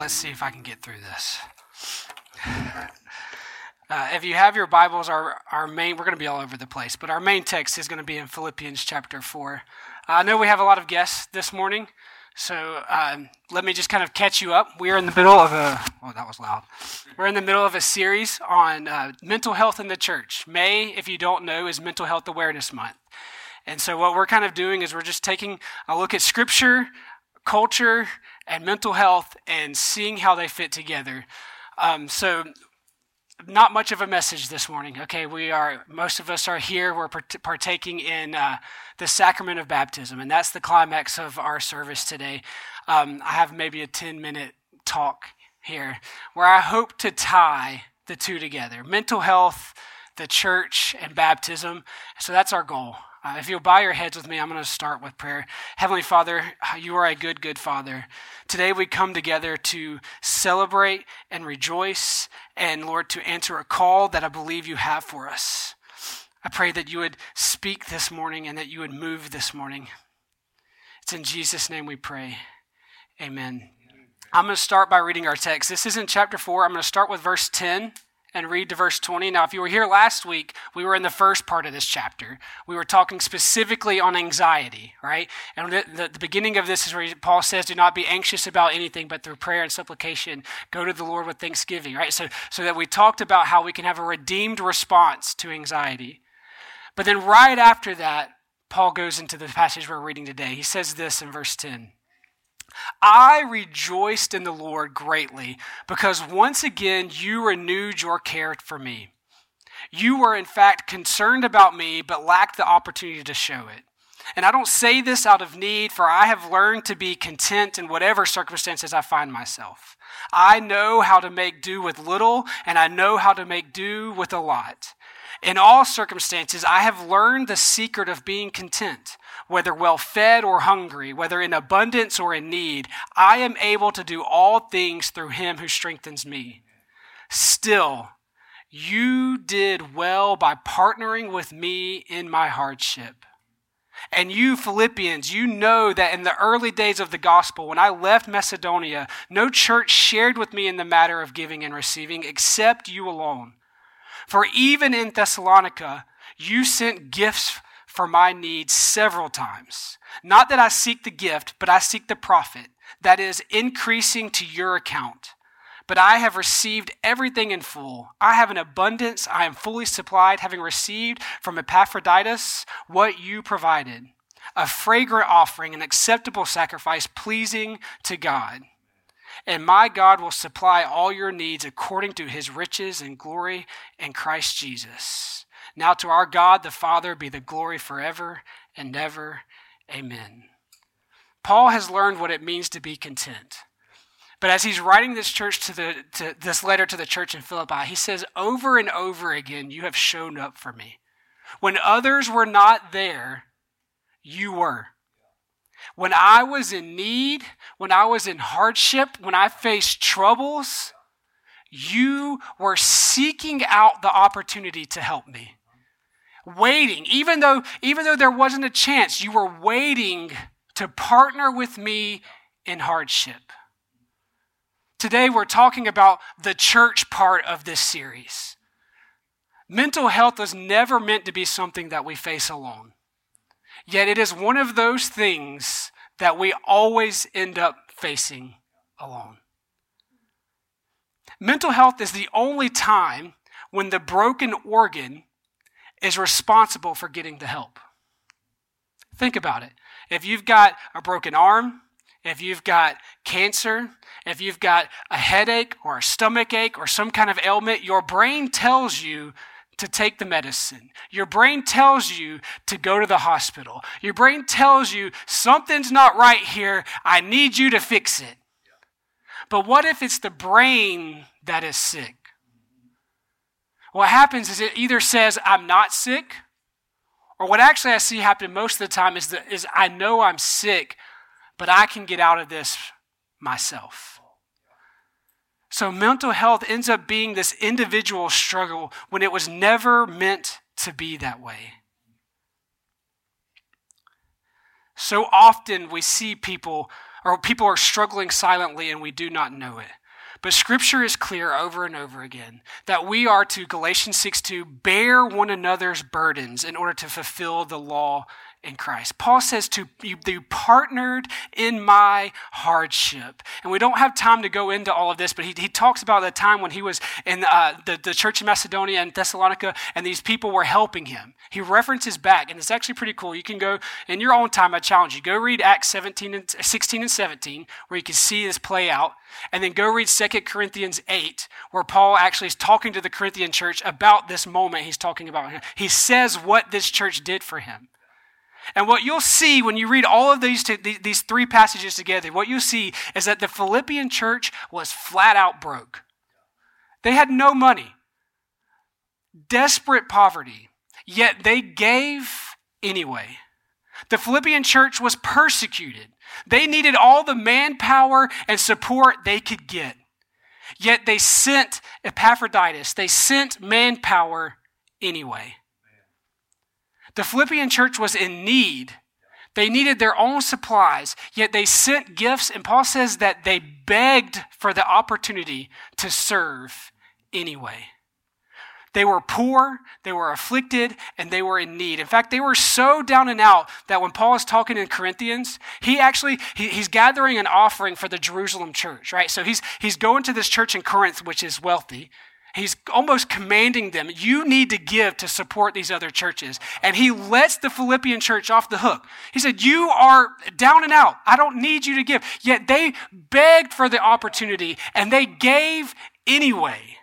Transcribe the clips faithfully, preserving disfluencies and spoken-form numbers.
Let's see if I can get through this. Uh, if you have your Bibles, our, our main, we're going to be all over the place, but our main text is going to be in Philippians chapter four. Uh, I know we have a lot of guests this morning, so um, let me just kind of catch you up. We are in the middle of a, oh, that was loud. We're in the middle of a series on uh, mental health in the church. May, if you don't know, is Mental Health Awareness Month. And so what we're kind of doing is we're just taking a look at Scripture, culture, and mental health and seeing how they fit together. Um, so not much of a message this morning. Okay, we are, most of us are here, we're part- partaking in uh, the sacrament of baptism, and that's the climax of our service today. Um, I have maybe a ten-minute talk here where I hope to tie the two together, mental health, the church, and baptism. So that's our goal. Uh, if you'll bow your heads with me, I'm going to start with prayer. Heavenly Father, you are a good, good Father. Today we come together to celebrate and rejoice and, Lord, to answer a call that I believe you have for us. I pray that you would speak this morning and that you would move this morning. It's in Jesus' name we pray. Amen. I'm going to start by reading our text. This is in chapter four. I'm going to start with verse ten. And read to verse twenty. Now, if you were here last week, we were in the first part of this chapter. We were talking specifically on anxiety, right? And the, the, the beginning of this is where Paul says, do not be anxious about anything, but through prayer and supplication, go to the Lord with thanksgiving, right? So, so that we talked about how we can have a redeemed response to anxiety. But then right after that, Paul goes into the passage we're reading today. He says this in verse ten. I rejoiced in the Lord greatly because once again you renewed your care for me. You were in fact concerned about me but lacked the opportunity to show it. And I don't say this out of need, for I have learned to be content in whatever circumstances I find myself. I know how to make do with little, and I know how to make do with a lot. In all circumstances, I have learned the secret of being content, whether well-fed or hungry, whether in abundance or in need. I am able to do all things through him who strengthens me. Still, you did well by partnering with me in my hardship. And you, Philippians, you know that in the early days of the gospel, when I left Macedonia, no church shared with me in the matter of giving and receiving except you alone. For even in Thessalonica, you sent gifts for my needs several times. Not that I seek the gift, but I seek the profit, that is, increasing to your account. But I have received everything in full. I have an abundance. I am fully supplied, having received from Epaphroditus what you provided, a fragrant offering, an acceptable sacrifice, pleasing to God. And my God will supply all your needs according to his riches and glory in Christ Jesus. Now to our God, the Father, be the glory forever and ever. Amen. Paul has learned what it means to be content. But as he's writing this church to the to this letter to the church in Philippi, he says, over and over again, you have shown up for me. When others were not there, you were. When I was in need, when I was in hardship, when I faced troubles, you were seeking out the opportunity to help me. Waiting, even though, even though there wasn't a chance, you were waiting to partner with me in hardship. Today we're talking about the church part of this series. Mental health was never meant to be something that we face alone. Yet it is one of those things that we always end up facing alone. Mental health is the only time when the broken organ is responsible for getting the help. Think about it. If you've got a broken arm, if you've got cancer, if you've got a headache or a stomach ache or some kind of ailment, your brain tells you to take the medicine. Your brain tells you to go to the hospital. Your brain tells you something's not right here. I need you to fix it. But what if it's the brain that is sick? What happens is it either says, I'm not sick, or what actually I see happen most of the time is, that, is I know I'm sick, but I can get out of this myself. So mental health ends up being this individual struggle when it was never meant to be that way. So often we see people or people are struggling silently and we do not know it. But Scripture is clear over and over again that we are to, Galatians six two, bear one another's burdens in order to fulfill the law in Christ. Paul says to you, you partnered in my hardship. And we don't have time to go into all of this, but he, he talks about the time when he was in uh, the, the church in Macedonia and Thessalonica, and these people were helping him. He references back, and it's actually pretty cool. You can go in your own time, I challenge you, go read Acts seventeen and sixteen and seventeen, where you can see this play out. And then go read Second Corinthians eight, where Paul actually is talking to the Corinthian church about this moment he's talking about. He says what this church did for him. And what you'll see when you read all of these two, these three passages together, what you'll see is that the Philippian church was flat out broke. They had no money, desperate poverty, yet they gave anyway. The Philippian church was persecuted. They needed all the manpower and support they could get. Yet they sent Epaphroditus, they sent manpower anyway. The Philippian church was in need. They needed their own supplies, yet they sent gifts, and Paul says that they begged for the opportunity to serve anyway. They were poor, they were afflicted, and they were in need. In fact, they were so down and out that when Paul is talking in Corinthians, he actually, he, he's gathering an offering for the Jerusalem church, right? So he's, he's going to this church in Corinth, which is wealthy. He's almost commanding them, you need to give to support these other churches. And he lets the Philippian church off the hook. He said, you are down and out. I don't need you to give. Yet they begged for the opportunity and they gave anyway.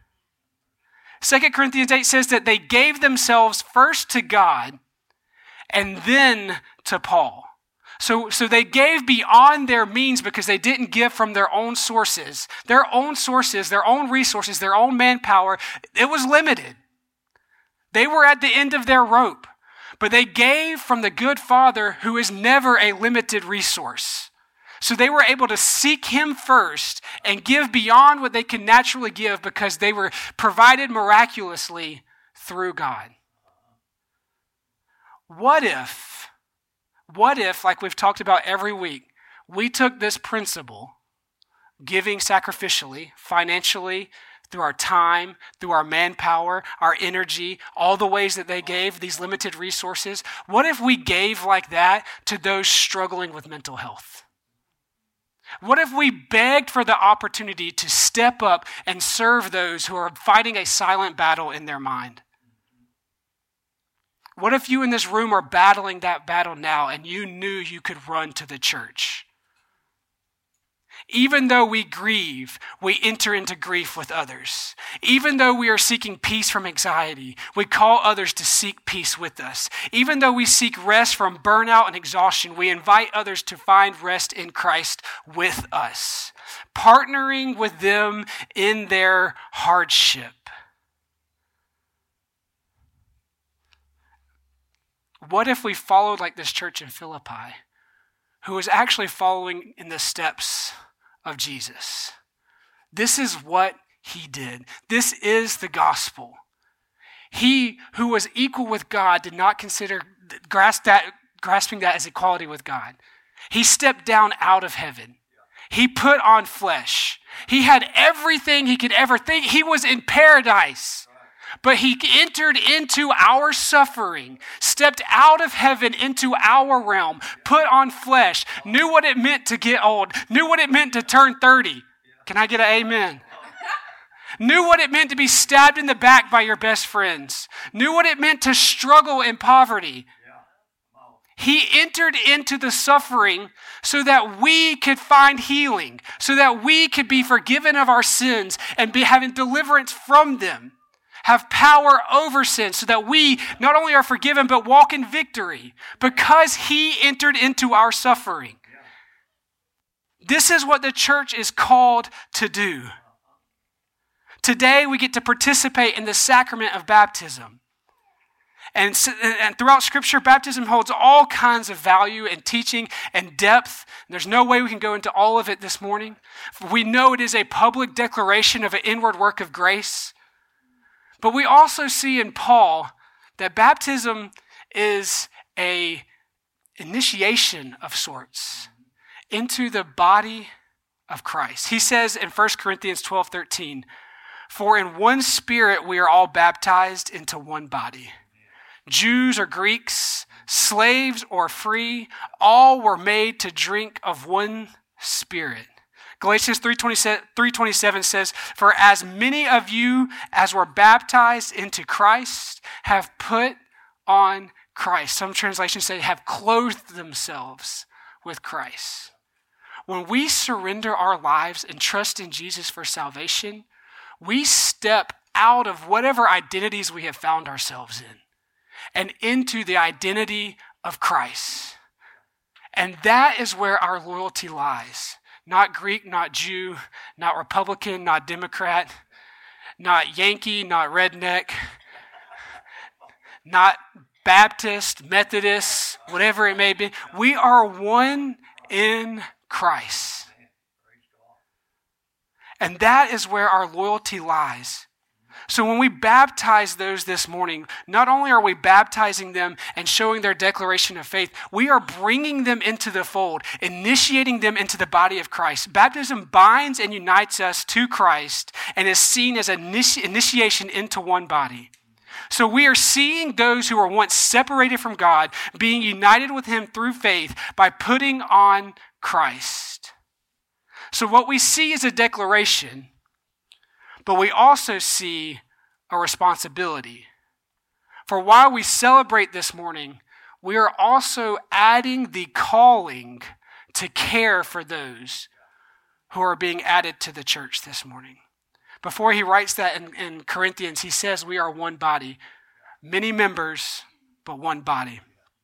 Second Corinthians eight says that they gave themselves first to God and then to Paul. So, so they gave beyond their means because they didn't give from their own sources. Their own sources, their own resources, their own manpower, it was limited. They were at the end of their rope. But they gave from the good Father who is never a limited resource. So they were able to seek him first and give beyond what they could naturally give because they were provided miraculously through God. What if, what if, like we've talked about every week, we took this principle, giving sacrificially, financially, through our time, through our manpower, our energy, all the ways that they gave, these limited resources. What if we gave like that to those struggling with mental health? What if we begged for the opportunity to step up and serve those who are fighting a silent battle in their mind? What if you in this room are battling that battle now and you knew you could run to the church? Even though we grieve, we enter into grief with others. Even though we are seeking peace from anxiety, we call others to seek peace with us. Even though we seek rest from burnout and exhaustion, we invite others to find rest in Christ with us, partnering with them in their hardship. What if we followed like this church in Philippi, who was actually following in the steps of Jesus? This is what he did. This is the gospel. He who was equal with God did not consider grasp that, grasping that as equality with God. He stepped down out of heaven. He put on flesh. He had everything he could ever think. He was in paradise. But he entered into our suffering, stepped out of heaven into our realm, put on flesh, knew what it meant to get old, knew what it meant to turn thirty. Can I get an amen? Knew what it meant to be stabbed in the back by your best friends. Knew what it meant to struggle in poverty. He entered into the suffering so that we could find healing, so that we could be forgiven of our sins and be having deliverance from them. Have power over sin so that we not only are forgiven, but walk in victory because he entered into our suffering. This is what the church is called to do. Today, we get to participate in the sacrament of baptism. And, and throughout Scripture, baptism holds all kinds of value and teaching and depth. There's no way we can go into all of it this morning. We know it is a public declaration of an inward work of grace. But we also see in Paul that baptism is a initiation of sorts. into the body of Christ. He says in First Corinthians twelve thirteen, for in one Spirit we are all baptized into one body. Jews or Greeks, slaves or free, all were made to drink of one Spirit. Galatians three twenty-seven says, for as many of you as were baptized into Christ have put on Christ. Some translations say have clothed themselves with Christ. When we surrender our lives and trust in Jesus for salvation, we step out of whatever identities we have found ourselves in and into the identity of Christ. And that is where our loyalty lies. Not Greek, not Jew, not Republican, not Democrat, not Yankee, not redneck, not Baptist, Methodist, whatever it may be. We are one in Christ. And that is where our loyalty lies. So when we baptize those this morning, not only are we baptizing them and showing their declaration of faith, we are bringing them into the fold, initiating them into the body of Christ. Baptism binds and unites us to Christ and is seen as an initi- initiation into one body. So we are seeing those who were once separated from God being united with him through faith by putting on Christ. So what we see is a declaration, but we also see a responsibility. For while we celebrate this morning, we are also adding the calling to care for those who are being added to the church this morning. Before he writes that in, in Corinthians, he says we are one body, many members, but one body.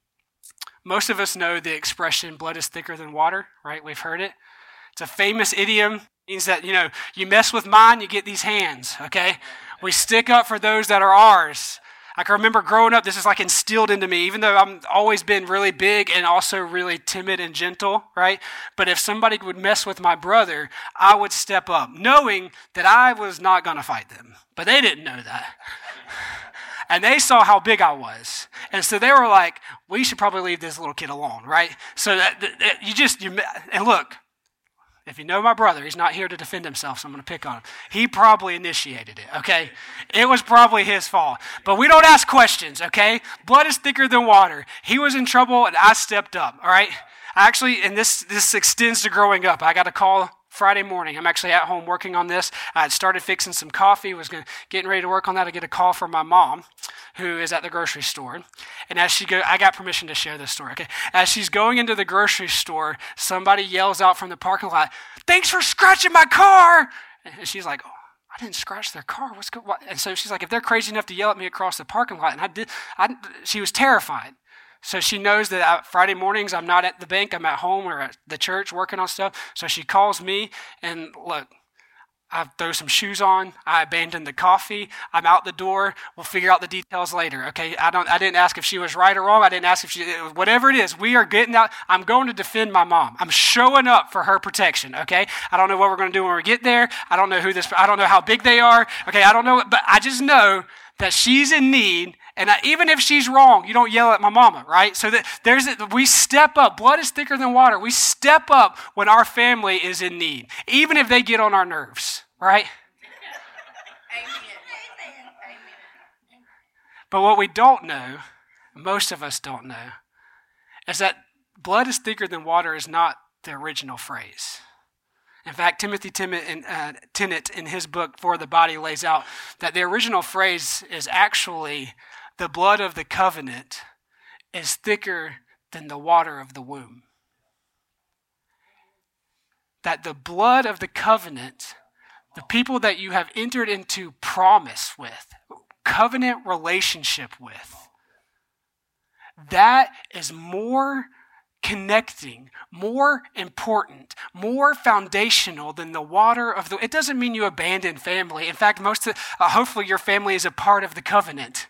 Most of us know the expression, blood is thicker than water, right? We've heard it. It's a famous idiom. It means that, you know, you mess with mine, you get these hands, okay? We stick up for those that are ours. I can remember growing up, this is like instilled into me, even though I've always been really big and also really timid and gentle, right? But if somebody would mess with my brother, I would step up, knowing that I was not going to fight them. But they didn't know that. And they saw how big I was. And so they were like, we should probably leave this little kid alone, right? So that, that you just, you, and look, if you know my brother, he's not here to defend himself, so I'm going to pick on him. He probably initiated it, okay? It was probably his fault. But we don't ask questions, okay? Blood is thicker than water. He was in trouble, and I stepped up, all right? I actually, and this, this extends to growing up. I got a call Friday morning. I'm actually at home working on this. I had started fixing some coffee, was gonna, getting ready to work on that. I get a call from my mom, who is at the grocery store. And as she go, I got permission to share this story, okay? As she's going into the grocery store, somebody yells out from the parking lot, "Thanks for scratching my car!" And she's like, "Oh, I didn't scratch their car. What's going on?" And so she's like, if they're crazy enough to yell at me across the parking lot, and I did, I, she was terrified. So she knows that I, Friday mornings I'm not at the bank, I'm at home or at the church working on stuff. So she calls me, and look, I throw some shoes on, I abandon the coffee, I'm out the door, we'll figure out the details later, okay? I don't. I didn't ask if she was right or wrong, I didn't ask if she, whatever it is, we are getting out, I'm going to defend my mom. I'm showing up for her protection, okay? I don't know what we're going to do when we get there, I don't know who this, I don't know how big they are, okay? I don't know, but I just know that she's in need. And I, even if she's wrong, you don't yell at my mama, right? So that there's a, we step up. Blood is thicker than water. We step up when our family is in need, even if they get on our nerves, right? Amen. But what we don't know, most of us don't know, is that blood is thicker than water is not the original phrase. In fact, Timothy Tennant, uh, Tennant in his book, For the Body, lays out that the original phrase is actually, the blood of the covenant is thicker than the water of the womb. That the blood of the covenant, the people that you have entered into promise with, covenant relationship with, that is more connecting, more important, more foundational than the water of the... It doesn't mean you abandon family. In fact, most of, uh, hopefully your family is a part of the covenant.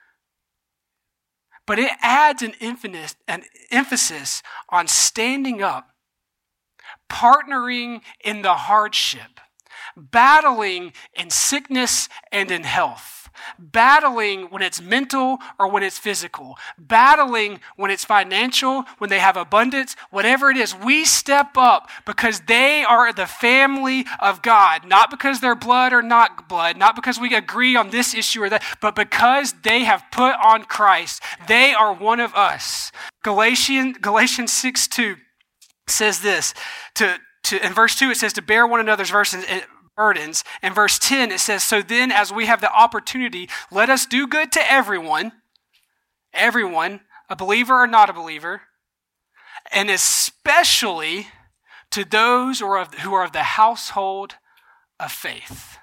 But it adds an, infinite, an emphasis on standing up, partnering in the hardship, battling in sickness and in health, battling when it's mental or when it's physical, battling when it's financial, when they have abundance, whatever it is. We step up because they are the family of God, not because they're blood or not blood, not because we agree on this issue or that, but because they have put on Christ. They are one of us. Galatians, Galatians six two says this, to, to, in verse two it says to bear one another's verses, burdens. In verse ten, it says, so then as we have the opportunity, let us do good to everyone, everyone, a believer or not a believer, and especially to those who are of, who are of the household of faith.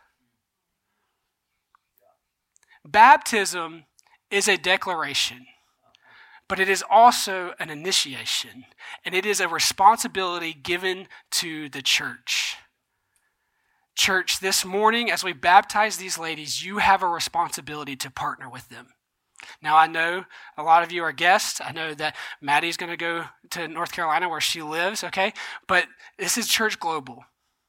Baptism is a declaration, but it is also an initiation, and it is a responsibility given to the church. Church, this morning, as we baptize these ladies, you have a responsibility to partner with them. Now, I know a lot of you are guests. I know that Maddie's going to go to North Carolina where she lives, okay? But this is Church Global.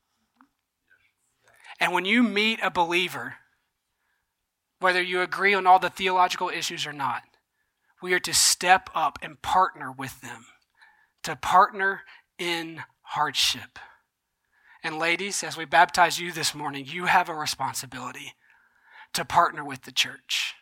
And when you meet a believer, whether you agree on all the theological issues or not, we are to step up and partner with them, to partner in hardship. And ladies, as we baptize you this morning, you have a responsibility to partner with the church.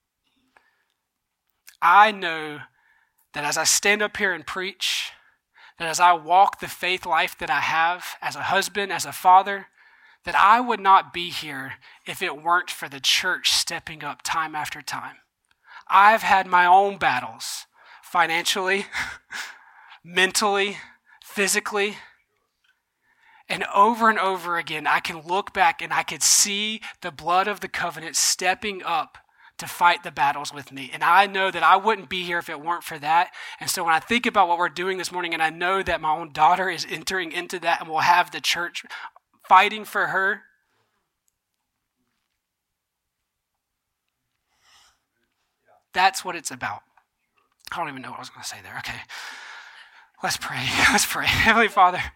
I know that as I stand up here and preach, that as I walk the faith life that I have as a husband, as a father, that I would not be here if it weren't for the church stepping up time after time. I've had my own battles, financially, mentally, physically. And over and over again, I can look back and I could see the blood of the covenant stepping up to fight the battles with me. And I know that I wouldn't be here if it weren't for that. And so when I think about what we're doing this morning, and I know that my own daughter is entering into that and will have the church fighting for her, that's what it's about. I don't even know what I was going to say there. Okay, let's pray. Let's pray. Heavenly Father,